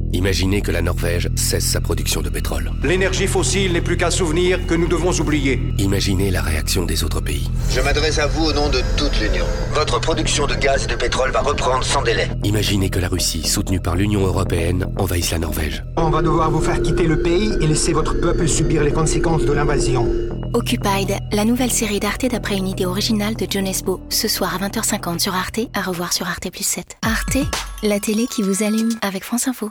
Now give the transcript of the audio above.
Imaginez que la Norvège cesse sa production de pétrole. L'énergie fossile n'est plus qu'un souvenir que nous devons oublier. Imaginez la réaction des autres pays. Je m'adresse à vous au nom de toute l'Union. Votre production de gaz et de pétrole va reprendre sans délai. Imaginez que la Russie, soutenue par l'Union européenne, envahisse la Norvège. On va devoir vous faire quitter le pays et laisser votre peuple subir les conséquences de l'invasion. Occupied, la nouvelle série d'Arte d'après une idée originale de John Esbo. Ce soir à 20h50 sur Arte, à revoir sur Arte+7. Arte, la télé qui vous allume avec France Info.